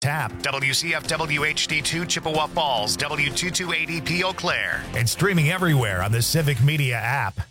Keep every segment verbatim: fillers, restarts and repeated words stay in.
app, W C F W H D two Chippewa Falls, W two two eight zero P Eau Claire, and streaming everywhere on the Civic Media app.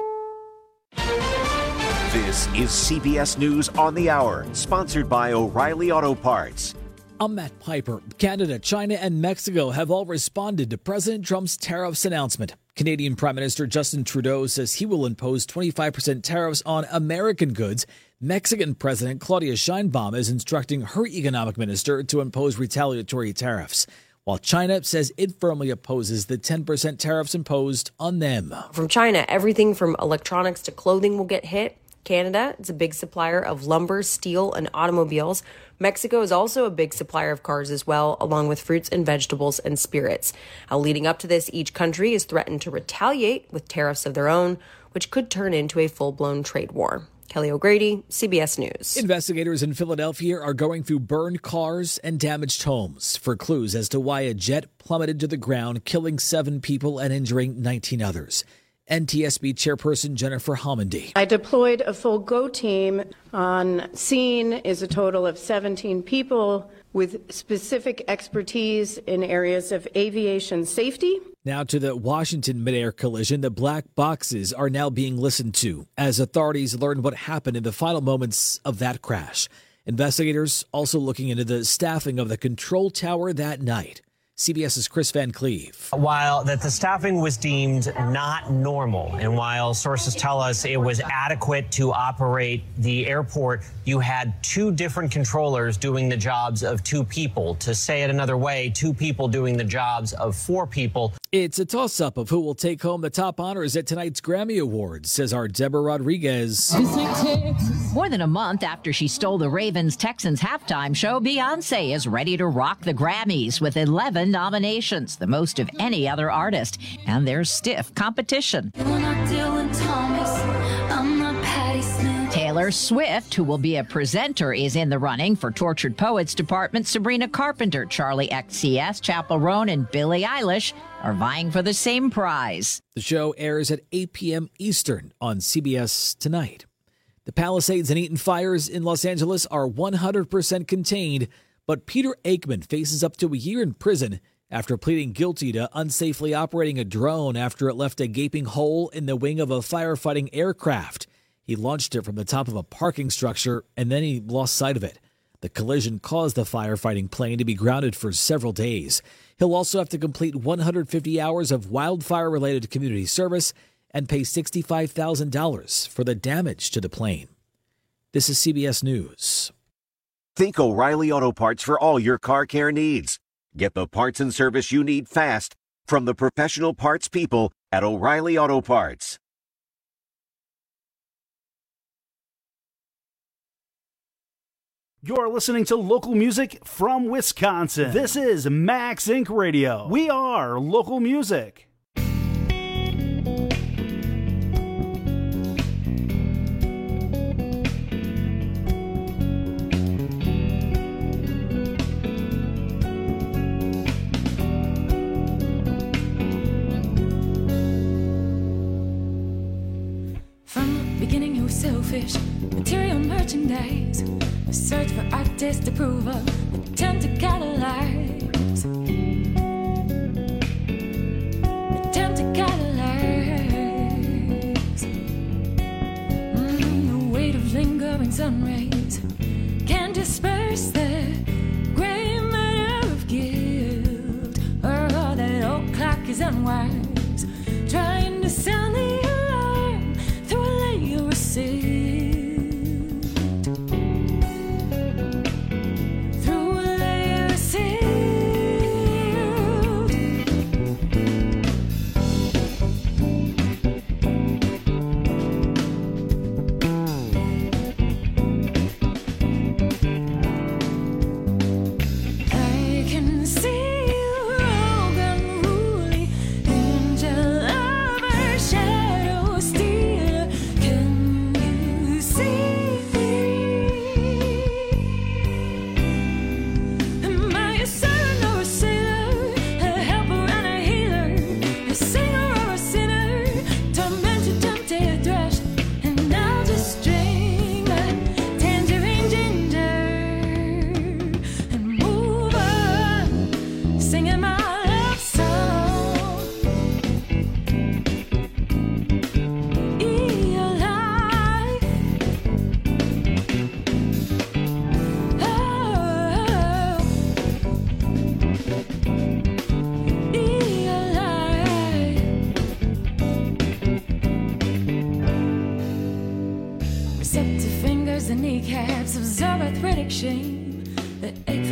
This is C B S News on the Hour, sponsored by O'Reilly Auto Parts. I'm Matt Piper. Canada, China, and Mexico have all responded to President Trump's tariffs announcement. Canadian Prime Minister Justin Trudeau says he will impose twenty-five percent tariffs on American goods. Mexican President Claudia Sheinbaum is instructing her economic minister to impose retaliatory tariffs, while China says it firmly opposes the ten percent tariffs imposed on them. From China, everything from electronics to clothing will get hit. Canada, it's a big supplier of lumber, steel, and automobiles. Mexico is also a big supplier of cars as well, along with fruits and vegetables and spirits. Now, leading up to this, each country is threatened to retaliate with tariffs of their own, which could turn into a full-blown trade war. Kelly O'Grady, C B S News. Investigators in Philadelphia are going through burned cars and damaged homes for clues as to why a jet plummeted to the ground, killing seven people and injuring nineteen others. N T S B Chairperson Jennifer Homendy. I deployed a full GO team. On scene is a total of seventeen people with specific expertise in areas of aviation safety. Now to the Washington midair collision. The black boxes are now being listened to as authorities learn what happened in the final moments of that crash. Investigators also looking into the staffing of the control tower that night. CBS's Chris Van Cleve. While that the staffing was deemed not normal, and while sources tell us it was adequate to operate the airport, you had two different controllers doing the jobs of two people. To say it another way, two people doing the jobs of four people. It's a toss-up of who will take home the top honors at tonight's Grammy Awards, says our Deborah Rodriguez. More than a month after she stole the Ravens-Texans halftime show, Beyoncé is ready to rock the Grammys with eleven nominations, the most of any other artist, and there's stiff competition. Taylor Swift, who will be a presenter, is in the running for Tortured Poets Department. Sabrina Carpenter, Charlie X C S, Chappell Roan, and Billie Eilish are vying for the same prize. The show airs at eight p.m. Eastern on C B S tonight. The Palisades and Eaton fires in Los Angeles are one hundred percent contained, but Peter Aikman faces up to a year in prison after pleading guilty to unsafely operating a drone after it left a gaping hole in the wing of a firefighting aircraft. He launched it from the top of a parking structure, and then he lost sight of it. The collision caused the firefighting plane to be grounded for several days. He'll also have to complete one hundred fifty hours of wildfire-related community service and pay sixty-five thousand dollars for the damage to the plane. This is C B S News. Think O'Reilly Auto Parts for all your car care needs. Get the parts and service you need fast from the professional parts people at O'Reilly Auto Parts. You're listening to local music from Wisconsin. This is Max Inc Radio. We are local music. Selfish, material merchandise, search for artist approval, attempt to catalyze, attempt to catalyze. Mm, the weight of lingering sun rays can disperse the gray matter of guilt. Oh, that old clock is unwise, trying to sound the alarm through a layer of silt.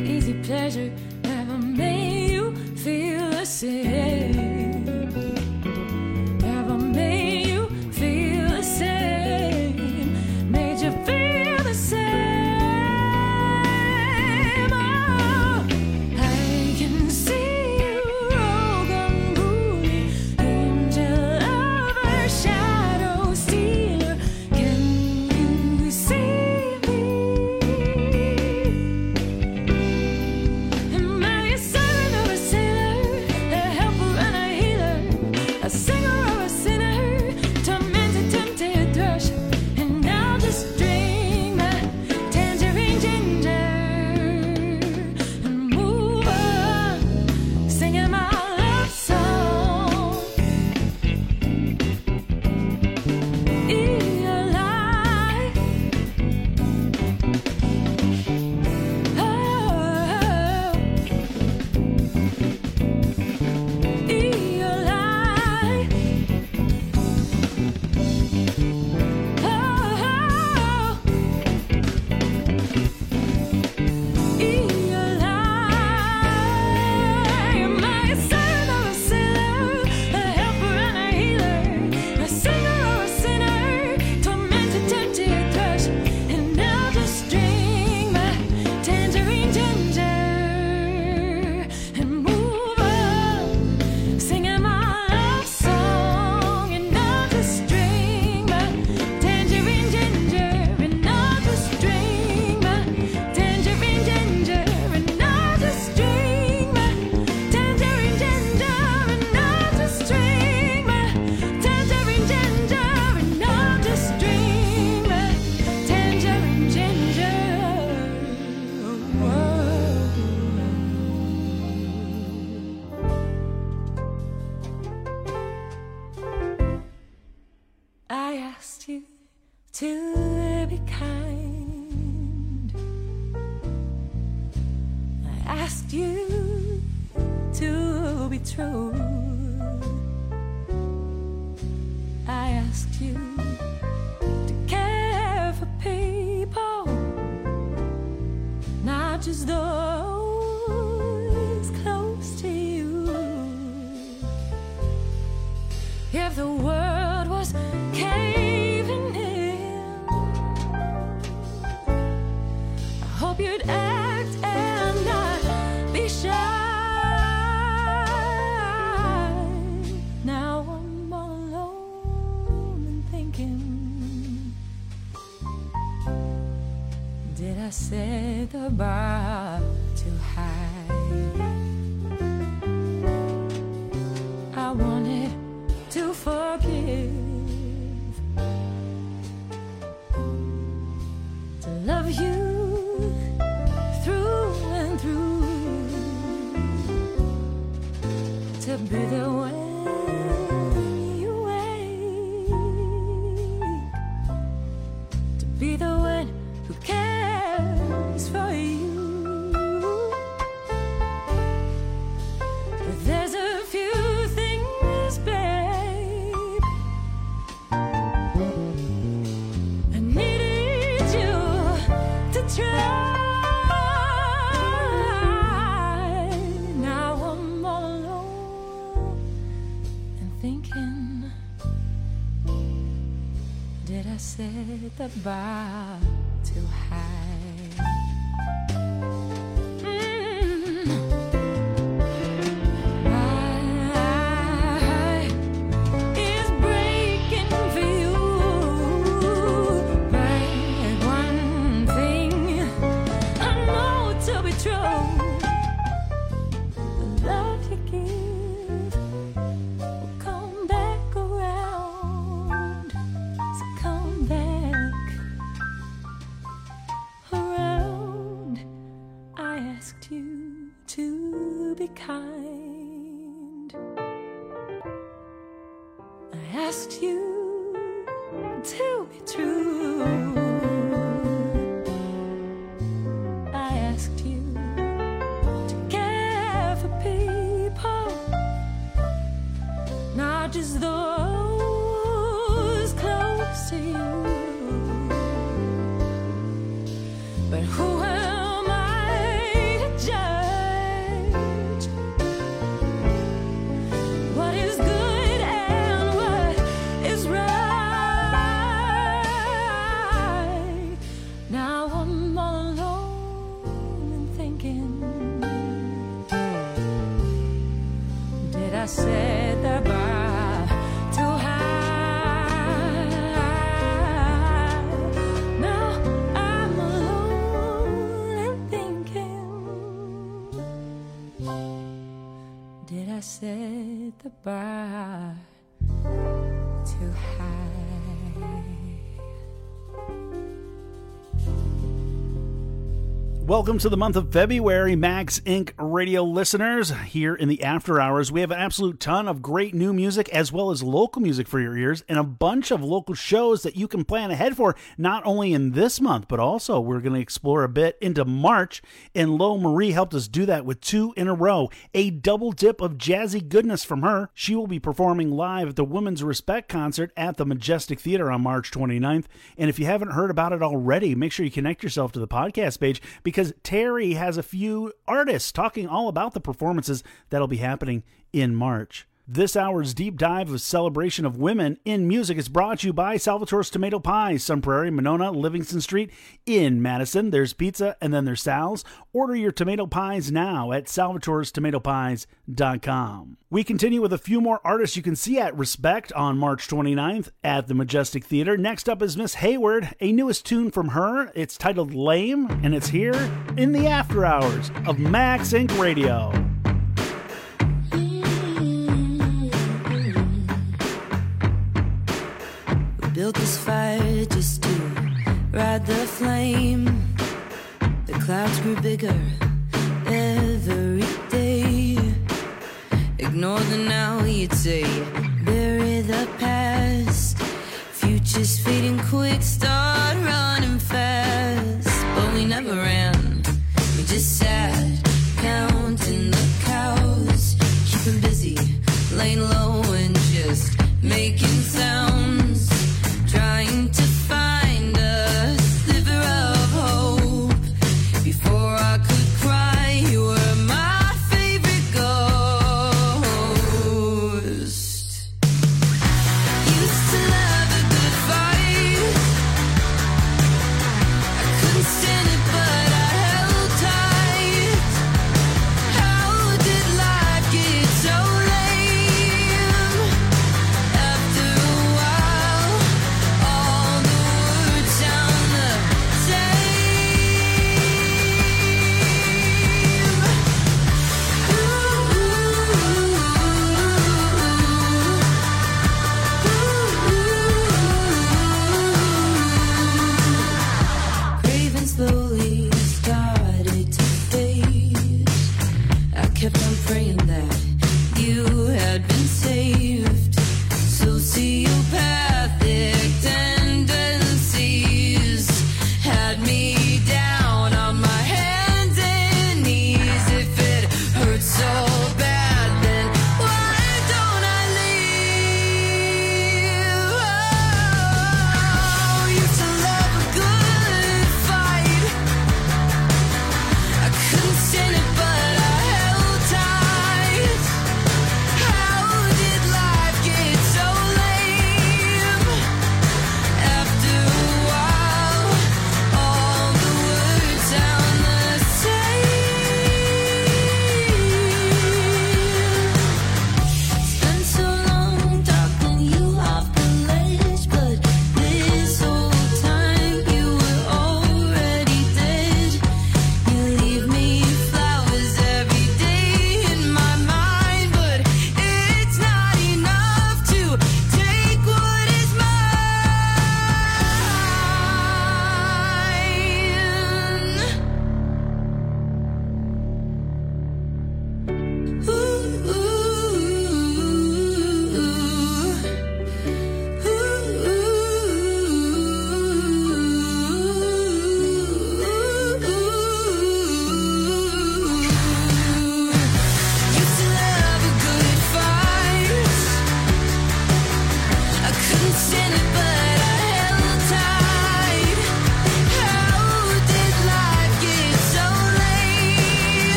easy pleasure ever made you feel the same? Ever made you feel the same? Made you feel the same? Oh, I can see you, Rogan Bully, angel of a shadow stealer. Can you see me? Am I a servant of a sailor, a helper and a healer, a singer or a sinner, tormented, tempted thrush, and now just drink my tangerine ginger and move on, singing my love song. Eli, oh, singing my love song, and I'll just drink my tangerine ginger, and I'll just drink my tangerine ginger, and I'll just drink my tangerine ginger, and I'll just drink my tangerine ginger, and I'll just drink my tangerine ginger. Whoa. I asked you to be kind. I asked you to be true. I asked you to care for people, not just those close to you. If the world was caving in, I hope you'd act and not be shy. Now I'm all alone and thinking, did I set the bar too high? I wanted to forgive, to love you through and through, to be there when you wake, to be the one who cares for you. But there's a few things, babe, I needed you to try. Now I'm all alone and thinking, did I set the bar too high? Mm. My heart is breaking for you, but one thing I know to be true: the love you give will come back around. So come back around. I asked you to be kind. I asked you to be true. I asked you to care for people, not just those close to you. But who am I to set the bar too high? Now I'm alone and thinking, did I set the bar too high? Welcome to the month of February, Max Incorporated radio listeners. Here in the after hours, we have an absolute ton of great new music as well as local music for your ears and a bunch of local shows that you can plan ahead for, not only in this month, but also we're going to explore a bit into March. And Lo Marie helped us do that with two in a row, a double dip of jazzy goodness from her. She will be performing live at the Women's Respect concert at the Majestic Theater on March twenty-ninth. And if you haven't heard about it already, make sure you connect yourself to the podcast page, because Terry has a few artists talking all about the performances that'll be happening in March. This hour's deep dive of celebration of women in music is brought to you by Salvatore's Tomato Pies, Sun Prairie, Monona, Livingston Street in Madison. There's pizza and then there's Sal's. Order your tomato pies now at salvatores tomato pies dot com. We continue with a few more artists you can see at Respect on March twenty-ninth at the Majestic Theater. Next up is Miss Hayward, a newest tune from her. It's titled Lame, and it's here in the after hours of Max Incorporated Radio. Built this fire just to ride the flame. The clouds grew bigger every day. Ignore the now, you'd say. Bury the past. Future's fading quick, start running fast. But we never ran, we just sat, counting the cows. Keeping busy, laying low and just making sounds. Trying to find a sliver of hope. Before I could cry, you were my favorite ghost. Used to love a good fight. I couldn't stand it, but I held tight. How did life get so lame? After a while, all the words sound the same. Craving slowly started to fade. I kept on praying that you had been saved. Sociopathic tendencies had me down on my hands and knees. If it hurts so bad, then why don't I leave? Oh, used to love a good fight. I couldn't stand it, but I held tight.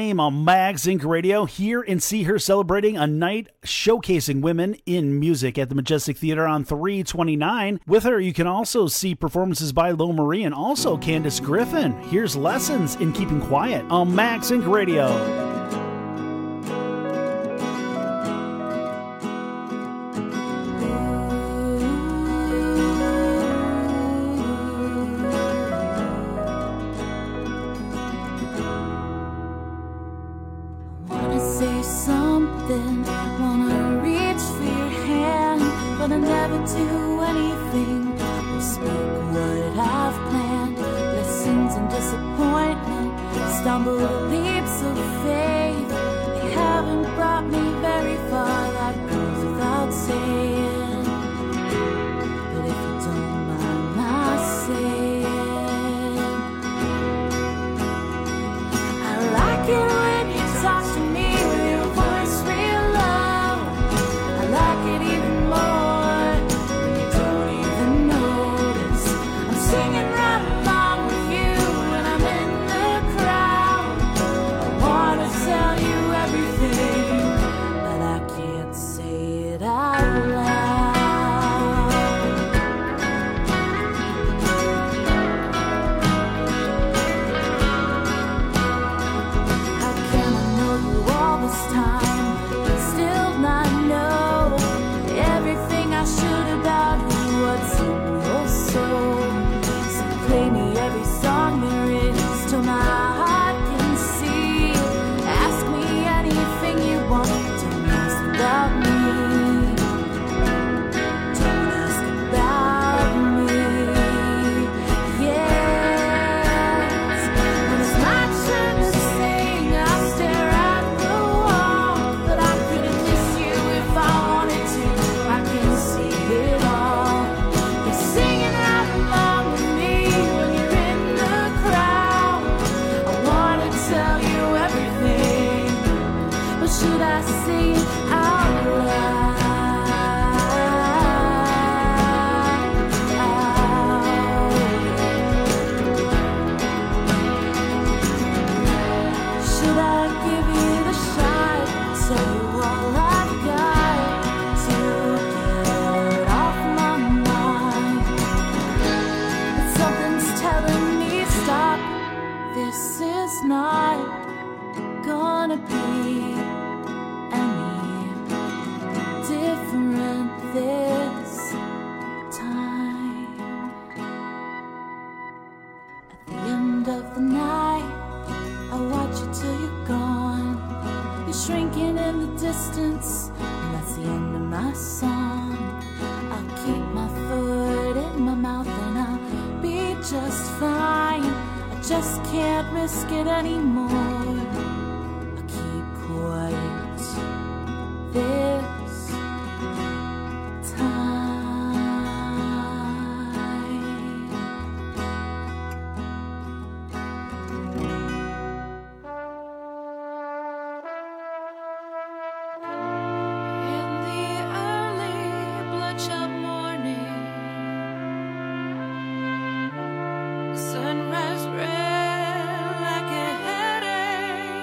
Flame on Mags Incorporated. Radio. Hear and see her celebrating a night showcasing women in music at the Majestic Theater on three twenty-nine. With her, you can also see performances by Lo Marie and also Candace Griffin. Here's Lessons in Keeping Quiet on Mags Incorporated. Radio. Sunrise red like a headache.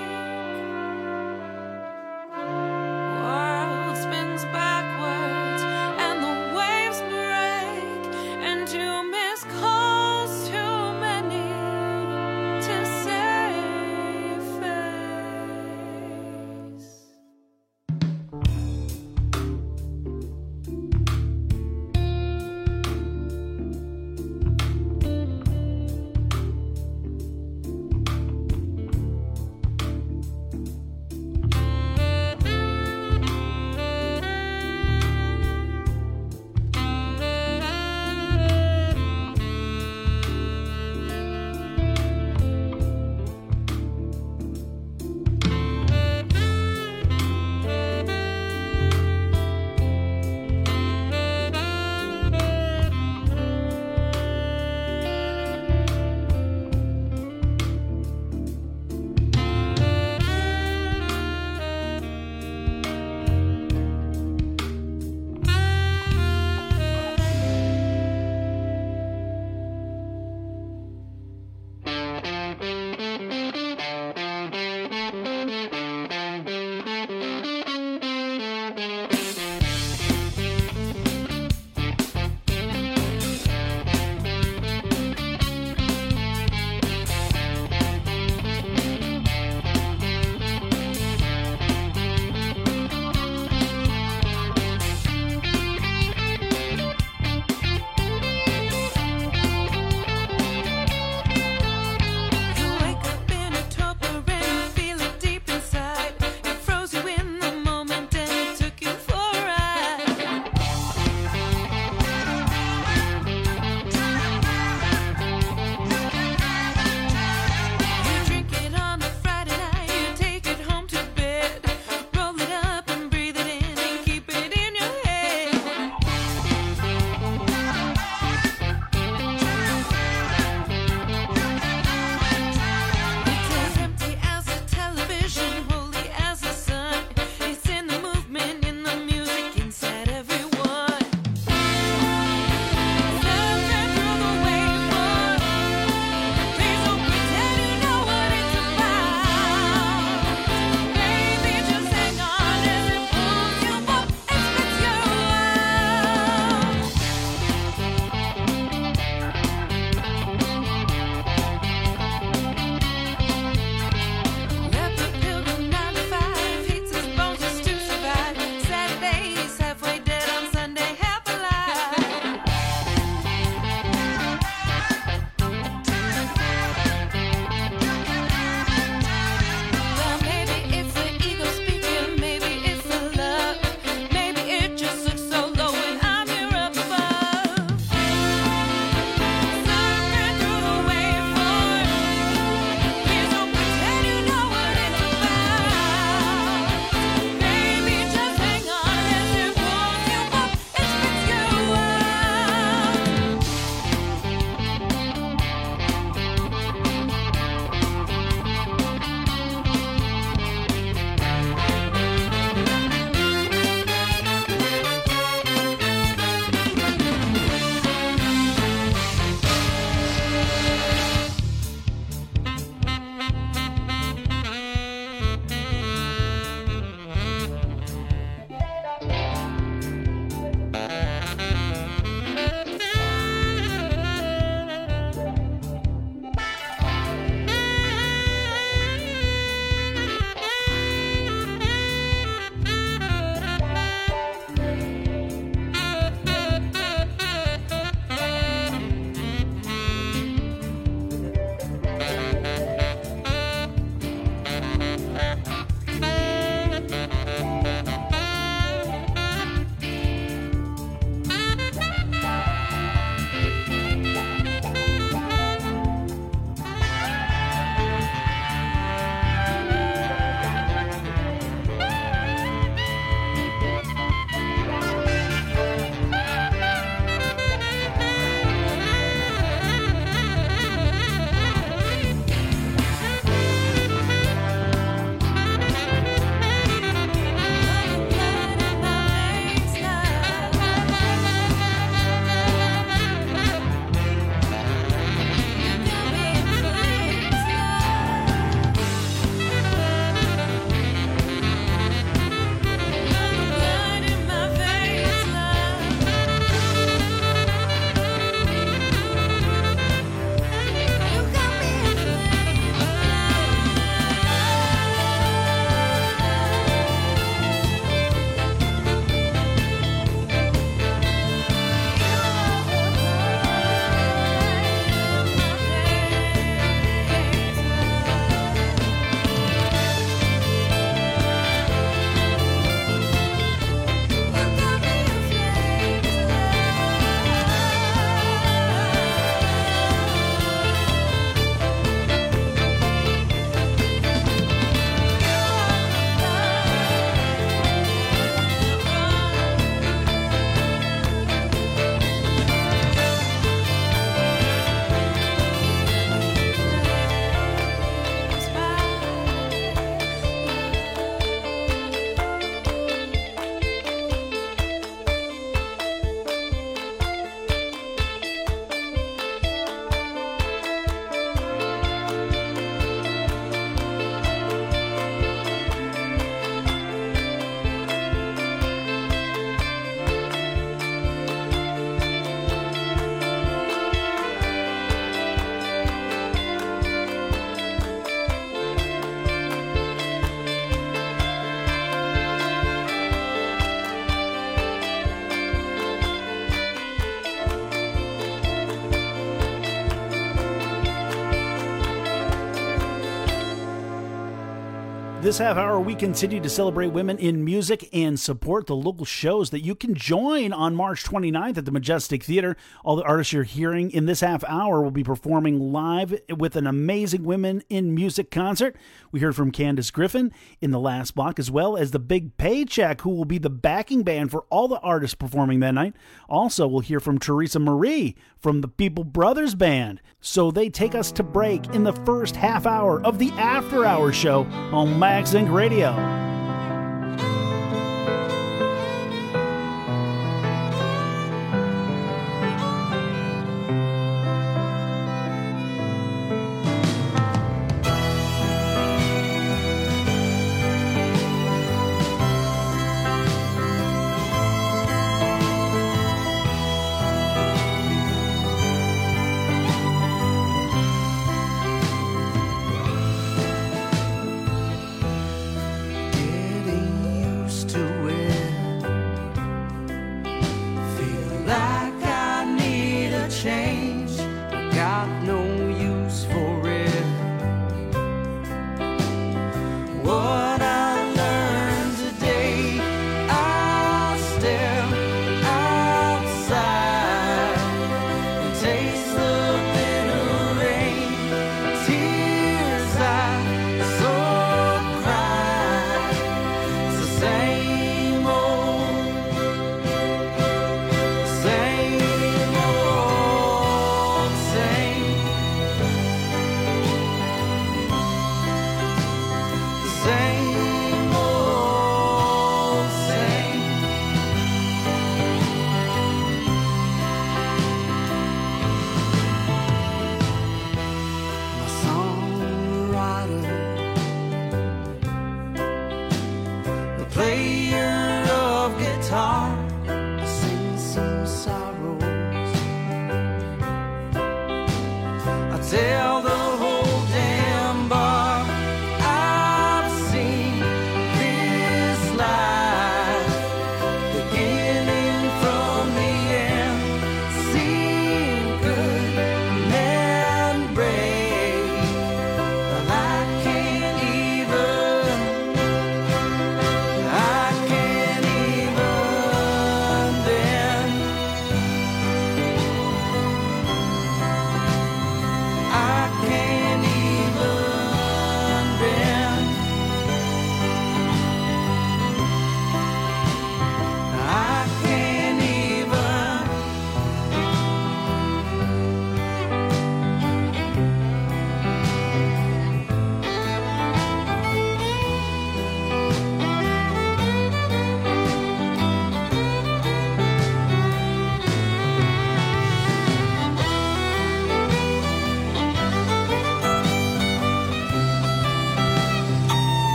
This half hour, we continue to celebrate women in music and support the local shows that you can join on March twenty-ninth at the Majestic Theater. All the artists you're hearing in this half hour will be performing live with an amazing Women in Music concert. We heard from Candace Griffin in the last block, as well as the Big Paycheck, who will be the backing band for all the artists performing that night. Also, we'll hear from Teresa Marie from the People Brothers Band. So they take us to break in the first half hour of the After Hours show on Max Inc Radio.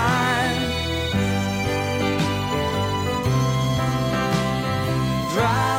Drive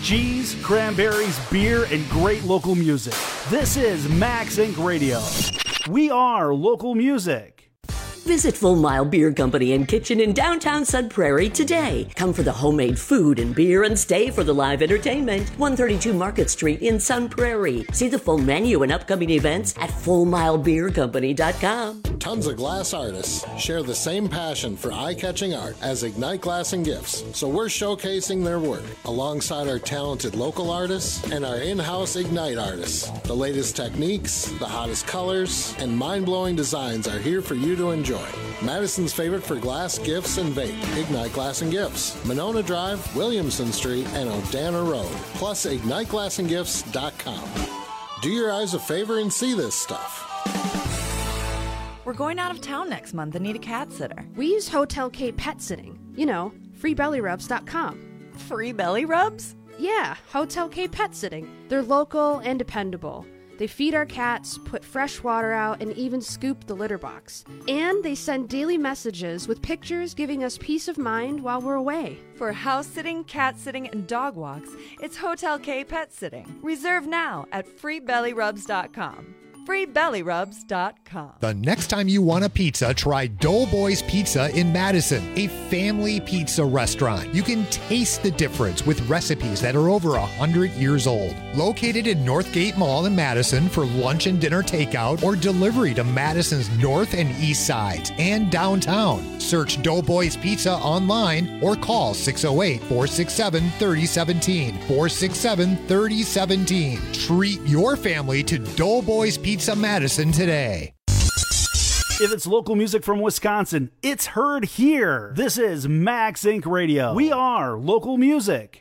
cheese, cranberries, beer, and great local music. This is Max Incorporated. Radio. We are local music. Visit Full Mile Beer Company and Kitchen in downtown Sun Prairie today. Come for the homemade food and beer and stay for the live entertainment. one thirty-two Market Street in Sun Prairie. See the full menu and upcoming events at full mile beer company dot com. Tons of glass artists share the same passion for eye-catching art as Ignite Glass and Gifts, so we're showcasing their work alongside our talented local artists and our in-house Ignite artists. The latest techniques, the hottest colors, and mind-blowing designs are here for you to enjoy. Madison's favorite for glass, gifts, and vape. Ignite Glass and Gifts. Monona Drive, Williamson Street, and O'Dana Road. Plus, ignite glass and gifts dot com. Do your eyes a favor and see this stuff. We're going out of town next month and need a cat sitter. We use Hotel K Pet Sitting. You know, free belly rubs dot com. Free belly rubs? Yeah, Hotel K Pet Sitting. They're local and dependable. They feed our cats, put fresh water out, and even scoop the litter box. And they send daily messages with pictures giving us peace of mind while we're away. For house sitting, cat sitting, and dog walks, it's Hotel K Pet Sitting. Reserve now at free belly rubs dot com. free belly rubs dot com. The next time you want a pizza, try Doughboys Pizza in Madison, a family pizza restaurant. You can taste the difference with recipes that are over one hundred years old. Located in Northgate Mall in Madison for lunch and dinner takeout or delivery to Madison's north and east sides and downtown. Search Doughboys Pizza online or call six oh eight, four six seven, three oh one seven, four six seven, three oh one seven. Treat your family to Doughboys Pizza Madison today. If it's local music from Wisconsin, it's heard here. This is Max Incorporated. Radio. We are local music.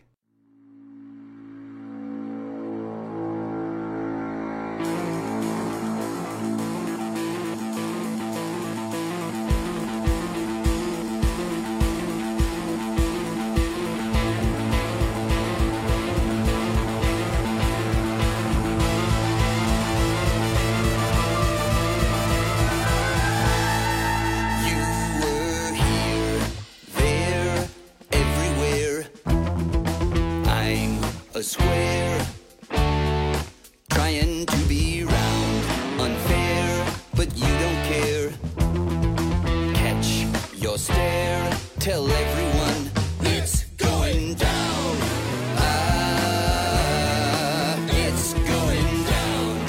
A square, trying to be round, unfair, but you don't care. Catch your stare, tell everyone it's going down. Ah, it's going down.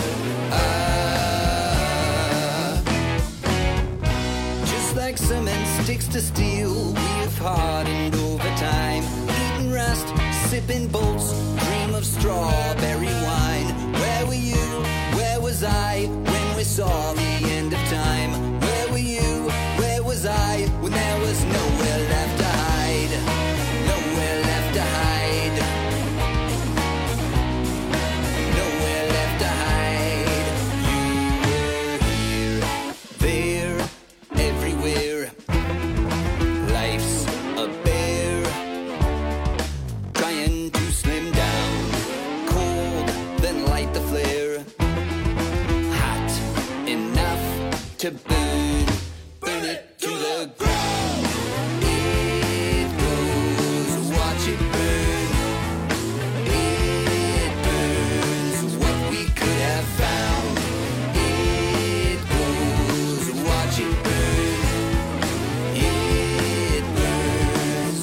Ah, just like cement sticks to steel, we've hardened over time. Eating rust, sipping bolts, dream of strawberry wine. Where were you? Where was I when we saw the end of time? Where were you? Where was I when there was nowhere left to hide? Nowhere left to hide. Nowhere left to hide. You were here, there, everywhere. Life's a bear, trying to slim down. Cold, then light the flare. Hot enough to burn, burn it to the ground. It goes, watch it burn. It burns what we could have found. It goes, watch it burn. It burns.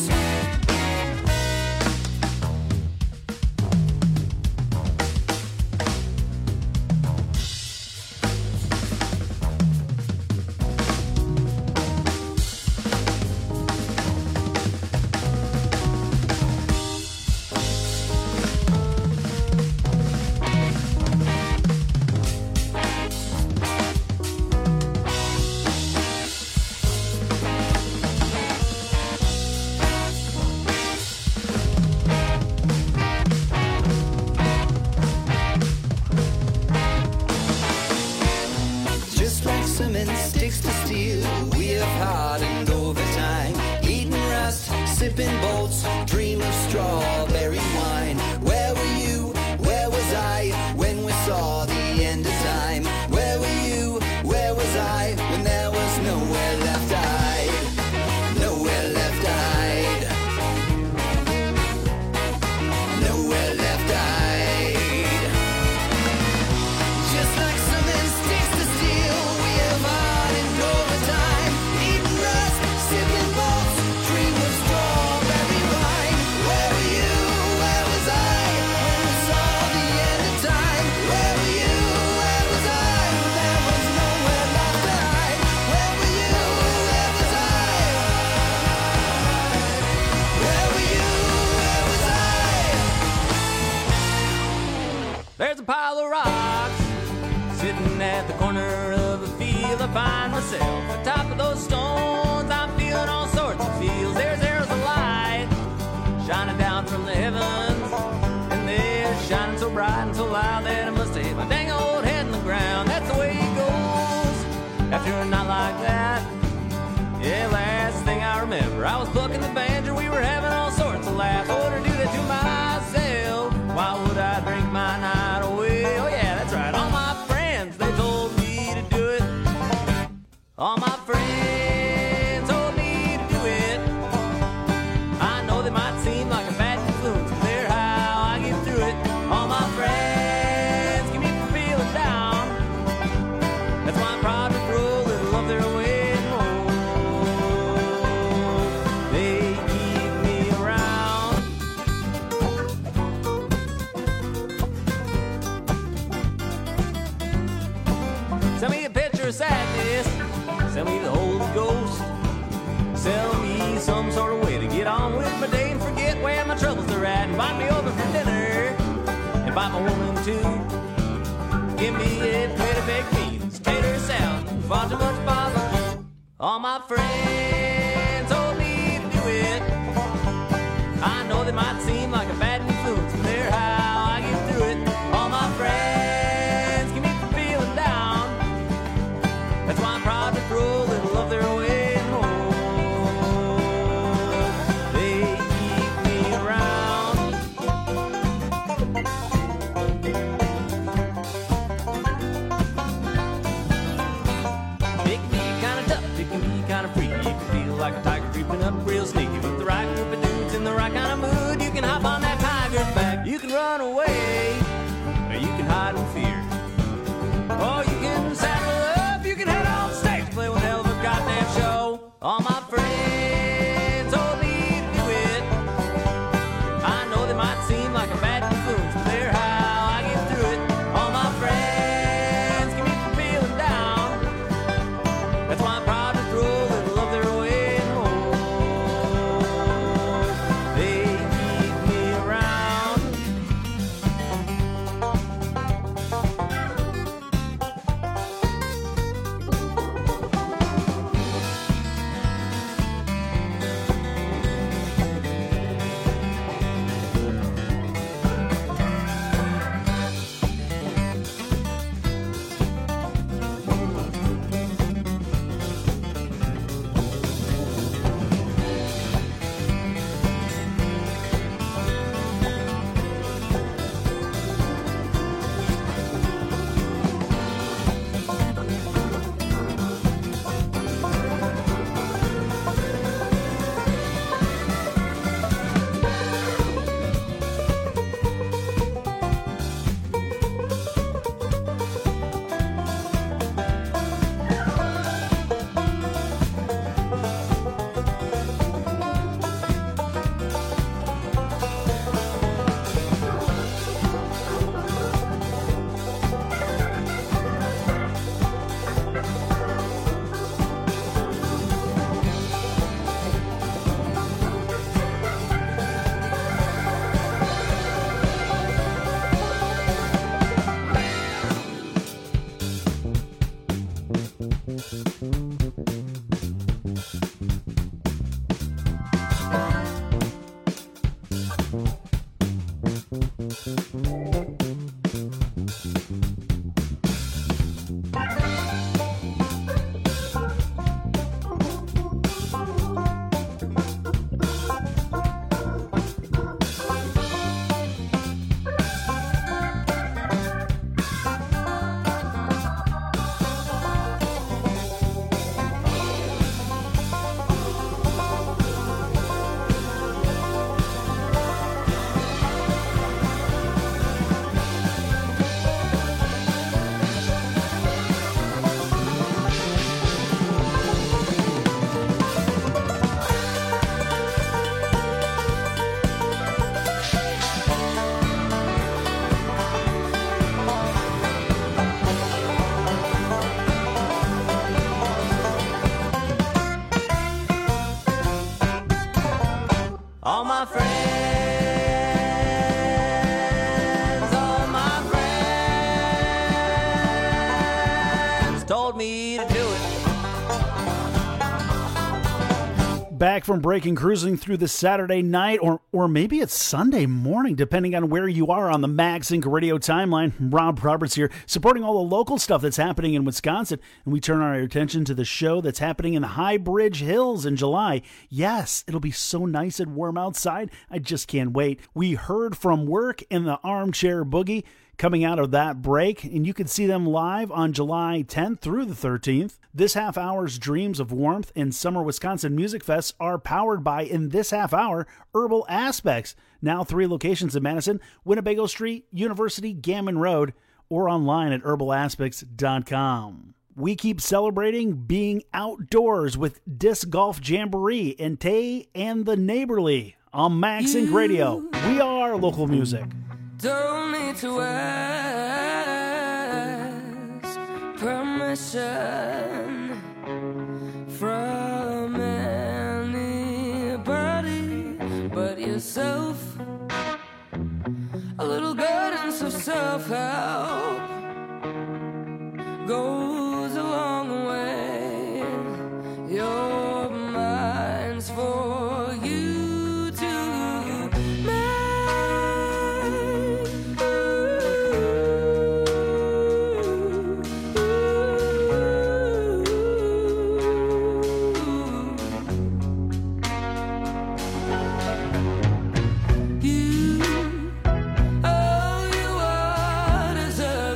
Just like cement sticks to steel, we have hardened over time. Eating rust, sipping bolts, dream of strawberry wine. Where were you? Where was I when we saw the end of time? Where were you? Where was I when there was nowhere left to hide? Nowhere left to hide. Nowhere There's a pile of rocks sitting at the corner of a field. I find myself atop of those stones. I'm feeling all sorts of feels. There's arrows of light shining down from the heavens, and they're shining so bright and so loud that I must have hit my dang old head in the ground. That's the way it goes after a night like that. Yeah, last thing I remember, I was plucking the banjo. We were having all sorts of laughs. I wouldn't do that to myself. Why would I drink my night away? Oh yeah, that's right. All my friends, they told me to do it. All my friends told me to do it. I know they might seem like a bad influence, but they're how I get through it. All my friends keep me from feeling down. That's why I'm proud to throw a little of their way and roll. They keep me around. Send me a picture of sadness. Send me the Holy Ghost. Sell me some sort of way to get on with my day and forget where my troubles are at. Invite me over for dinner. Invite my woman too. Give me a plate of baked beans, tater salad, and far too much barbecue. All my friends told me to do it. I know they might seem like a bad influence, but they're how I get through it. All my friends keep me from feeling down. That's why I'm proud to throw a little of their way and roll. They keep me around. It can be kind of tough, it can be kind of free. You can feel like a tiger creeping up real sneaky. With the right group of dudes in the right kind of mood, you can hop on that tiger's back. You can run away, or you can hide in fear. Or you can saddle up, you can head on stage, play one hell of a goddamn show. All my friends told me to do it. I know they might seem like a bad influence, but they're how I get through it. All my friends keep me from feeling down. That's why I'm proud to throw a little of their way and roll. They keep me around. Back from break and cruising through the Saturday night, or or maybe it's Sunday morning, depending on where you are on the Max Inc Radio timeline. Rob Roberts here, supporting all the local stuff that's happening in Wisconsin, and we turn our attention to the show that's happening in the High Bridge Hills in July. Yes, it'll be so nice and warm outside. I just can't wait. We heard from Work in the Armchair Boogie coming out of that break, and you can see them live on July tenth through the thirteenth. This half hour's Dreams of Warmth and Summer Wisconsin Music Fest are powered by, in this half hour, Herbal Aspects. Now three locations in Madison: Winnebago Street, University, Gammon Road, or online at herbal aspects dot com. We keep celebrating being outdoors with Disc Golf Jamboree in Tay and the Neighborly on Max Inc Radio. We are local music. Don't need to ask permission from anybody but yourself. A little guidance of self-help goes a long way. Your mind's for you to make. You, all you are deserves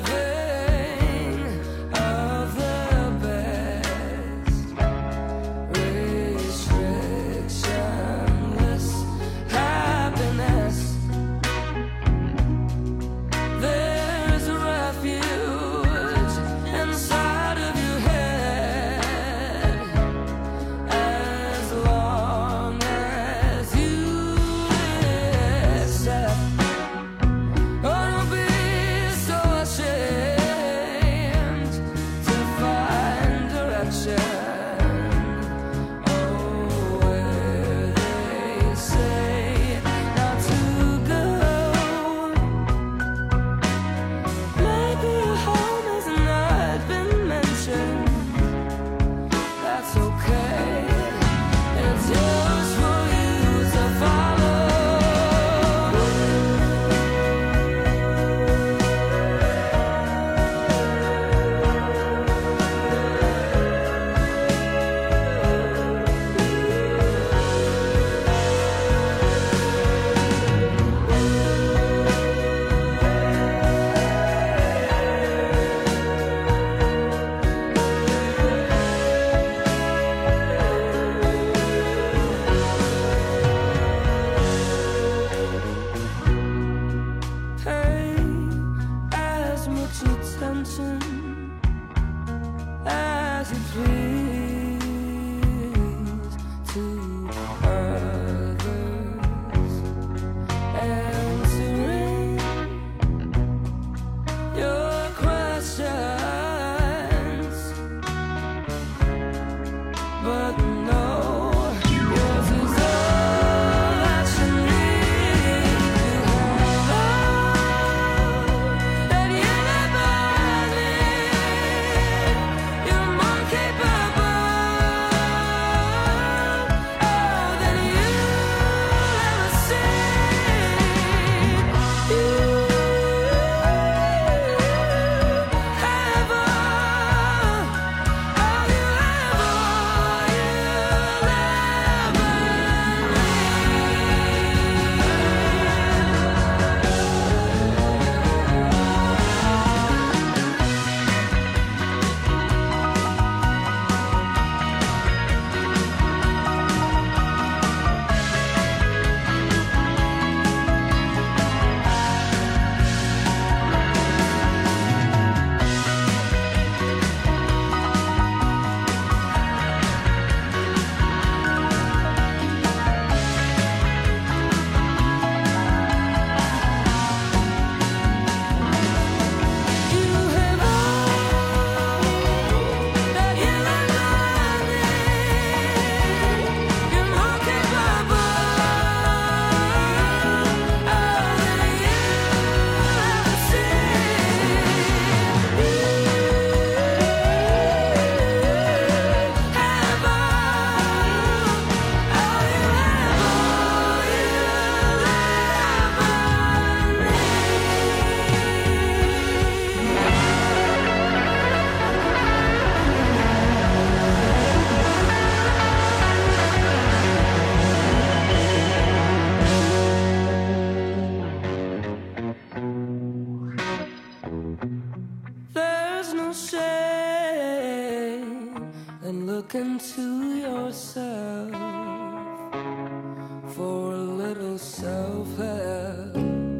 Look into yourself for a little self-help.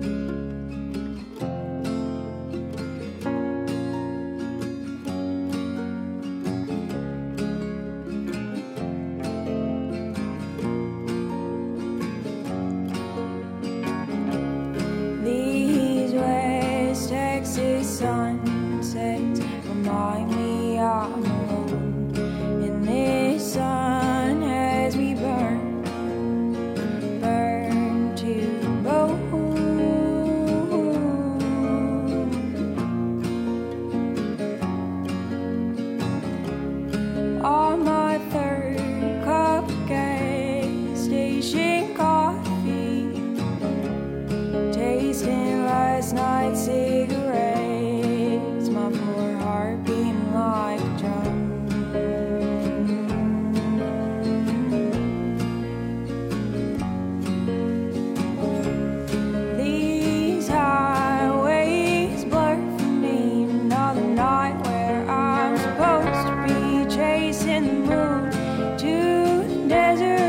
These West Texas sunsets remind me I'm alone in this sun as we burn, burn to bone. On my third cup of gas station coffee, tasting last night's cigarettes, my poor heart beating like a drum. These highways blur for me, another night where I'm supposed to be chasing the moon to the desert.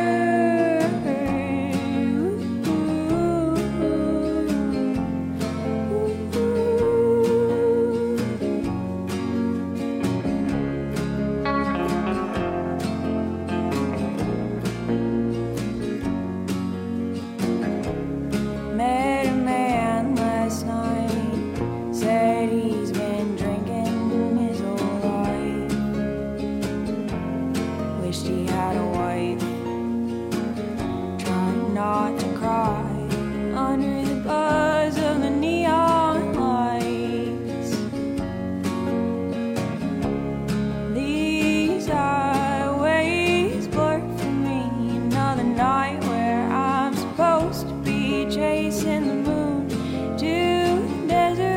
Met a man last night, said he's been drinking his whole life. Wished he had a wife, trying not to cry under the buzz of the neon lights. These highways blur for me, another night where I'm supposed to be chasing the moon to the desert.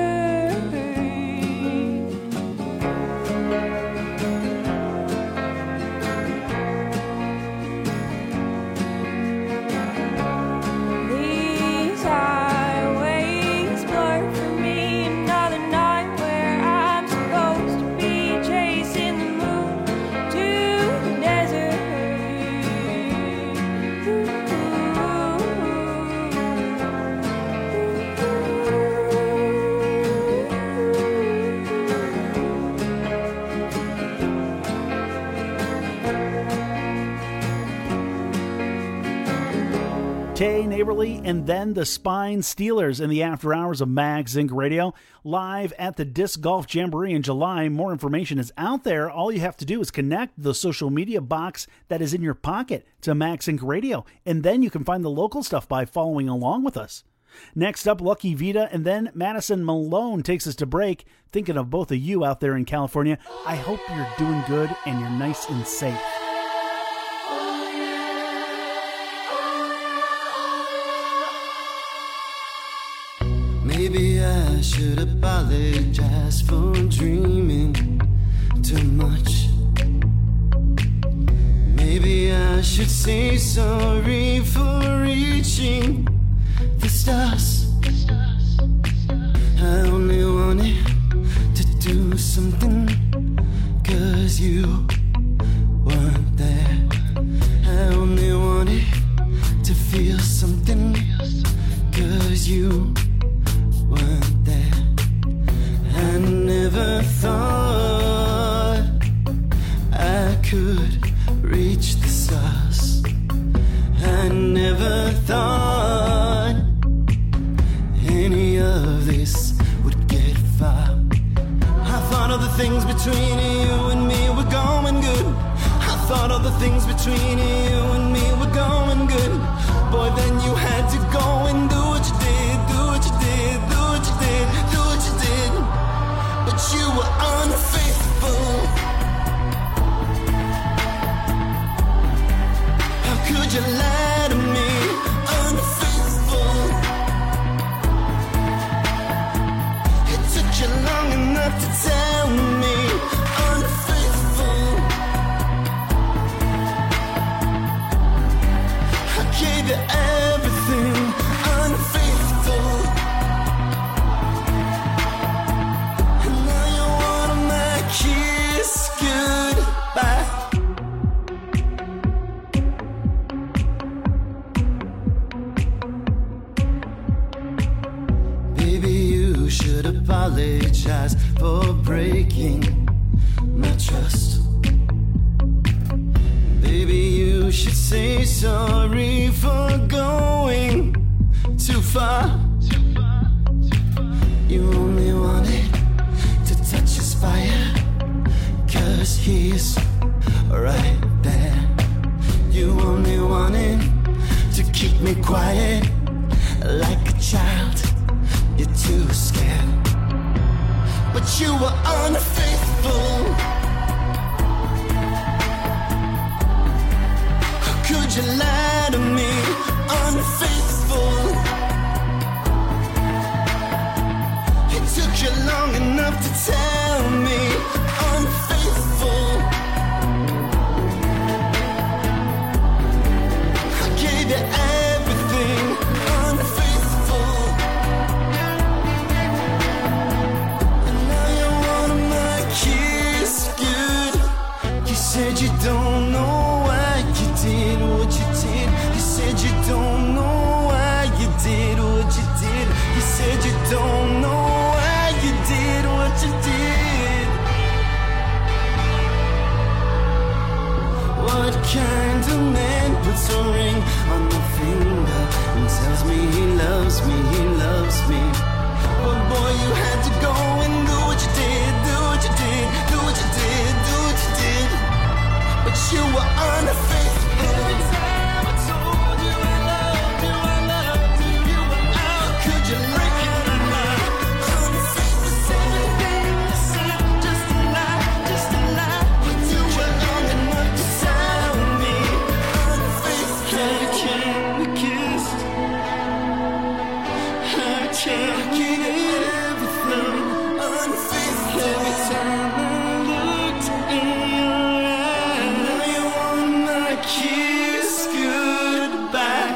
These highways blur for me, another night where I'm supposed to be chasing the moon to the desert. Tay Neighborly, and then the Spine Stealers in the after hours of Mag Zinc Radio, live at the Disc Golf Jamboree in July. More information is out there. All you have to do is connect the social media box that is in your pocket to Mag Zinc Radio, and then you can find the local stuff by following along with us. Next up, Lucky Vita, and then Madison Malone takes us to break. Thinking of both of you out there in California. I hope you're doing good and you're nice and safe. Maybe I should apologize for dreaming too much. Maybe I should say sorry for reaching the stars. I only wanted to do something 'cause you weren't there. I only wanted to feel something 'cause you weren't there. I never thought I could reach the stars. I never thought any of this would get far. I thought all the things between you and me were going good. I thought all the things between you and me were going good. Boy, then you had to go and do what you did, do what you did, do what you did, do what you did. But you were unfaithful. How could you lie to me? Unfaithful. It took you long enough to tell me. Unfaithful. I gave you everything. apologize for breaking my trust. Baby, you should say sorry for going too far. You only wanted to touch his fire, 'cause he's right there. You only wanted to keep me quiet like a child. You're too scared, but you were unfaithful. How could you lie to me? Unfaithful. It took you long enough to tell me unfaithful. I gave you everything. Unfaithful. And now you're one of my kids. Good. You said you don't know why you did what you did. You said you don't know why you did what you did. You said you don't know why you did what you did. What kind of man puts a ring on the finger and tells me he loves me, he loves me? But boy, you had to go and do what you did, do what you did, do what you did, do what you did. But you were unfaithful. Every time I told you I loved you, I loved you, you were out. How could you break it? Unfaithful. Everything you said, just a lie, just a lie. But you were long enough to tell me unfaithful. I can't be kissed. I can't give everything. Unfaithful. Every time I looked in your eyes, now you want my kiss goodbye.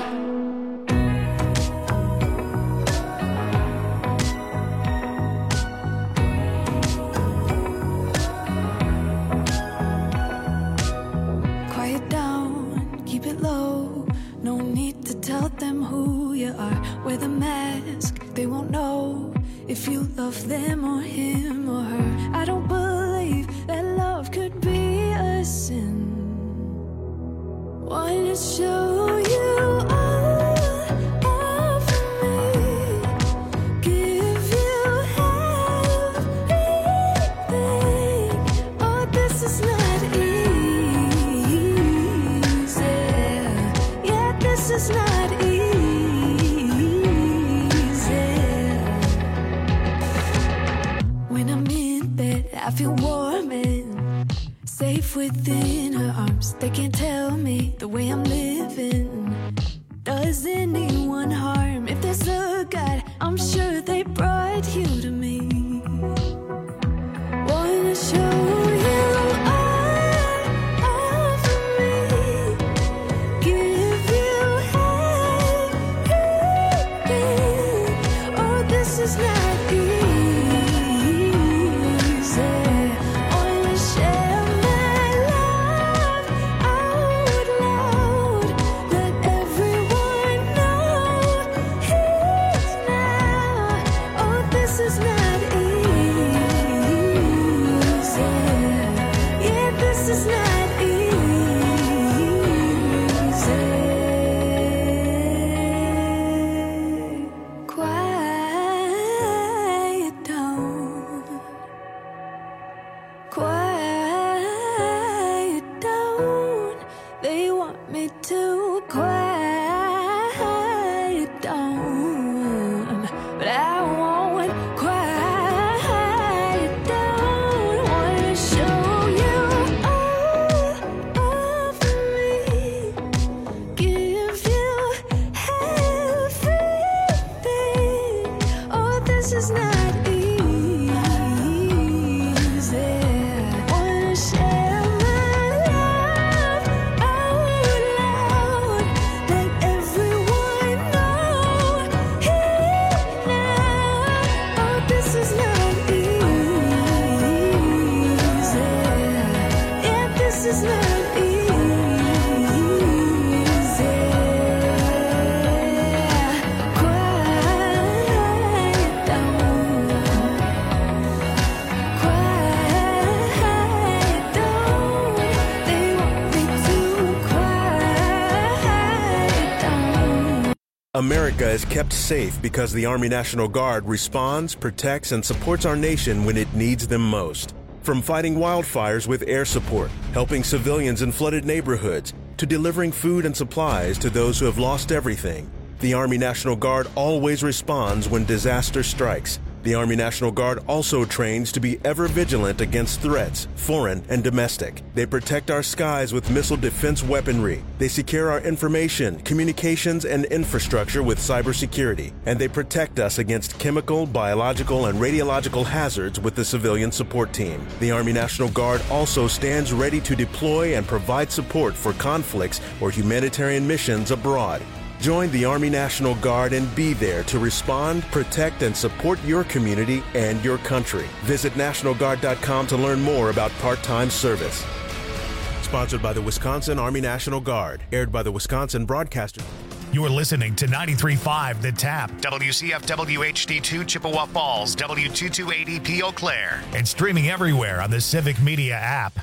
Quiet down, keep it low. No need to tell them who you are. Wear the mask, they won't know if you love them or him or her. I don't believe that love could be a sin. Wanna show you all of me, give you everything. Oh, this is not easy. Yeah, this is not easy. When I'm in bed, I feel warm and safe within her arms. They can't tell me the way I'm living does anyone harm. If there's a God, I'm sure they brought you to me. Wanna show you all of me, give you everything. Oh, this is not easy. Wanna share my love out loud. Let everyone know it now. Oh, this is not easy. Yeah, this is not easy. Quiet down. Quiet down. They want me to quiet down, but I won't quiet down. Wanna show you all of me, give you everything. Oh, this is not easy. Wanna share my love out loud. Let everyone know it now. Oh, this is not easy. Yeah, this is not easy. Quiet down. America is kept safe because the Army National Guard responds, protects, and supports our nation when it needs them most. From fighting wildfires with air support, helping civilians in flooded neighborhoods, to delivering food and supplies to those who have lost everything, the Army National Guard always responds when disaster strikes. The Army National Guard also trains to be ever vigilant against threats, foreign and domestic. They protect our skies with missile defense weaponry. They secure our information, communications, and infrastructure with cybersecurity. And they protect us against chemical, biological, and radiological hazards with the civilian support team. The Army National Guard also stands ready to deploy and provide support for conflicts or humanitarian missions abroad. Join the Army National Guard and be there to respond, protect, and support your community and your country. Visit National Guard dot com to learn more about part-time service. Sponsored by the Wisconsin Army National Guard. Aired by the Wisconsin Broadcaster. You're listening to ninety-three point five The Tap, W C F W H D two Chippewa Falls, W two two eight E P Eau Claire, and streaming everywhere on the Civic Media app.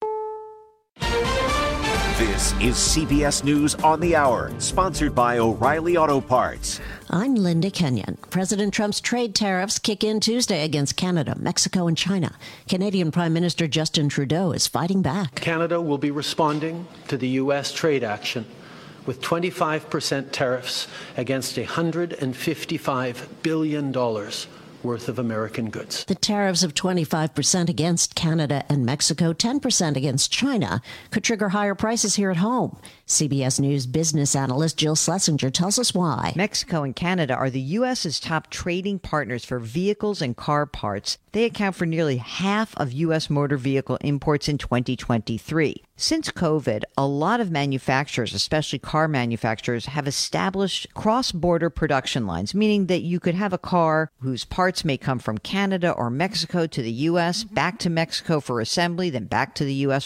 This is C B S News on the Hour, sponsored by O'Reilly Auto Parts. I'm Linda Kenyon. President Trump's trade tariffs kick in Tuesday against Canada, Mexico, and China. Canadian Prime Minister Justin Trudeau is fighting back. Canada will be responding to the U S trade action with twenty-five percent tariffs against one hundred fifty-five billion dollars worth of American goods. The tariffs of twenty-five percent against Canada and Mexico, ten percent against China, could trigger higher prices here at home. C B S News business analyst Jill Schlesinger tells us why. Mexico and Canada are the U S's top trading partners for vehicles and car parts. They account for nearly half of U S motor vehicle imports in twenty twenty-three. Since COVID, a lot of manufacturers, especially car manufacturers, have established cross-border production lines, meaning that you could have a car whose parts may come from Canada or Mexico to the U S, back to Mexico for assembly, then back to the U S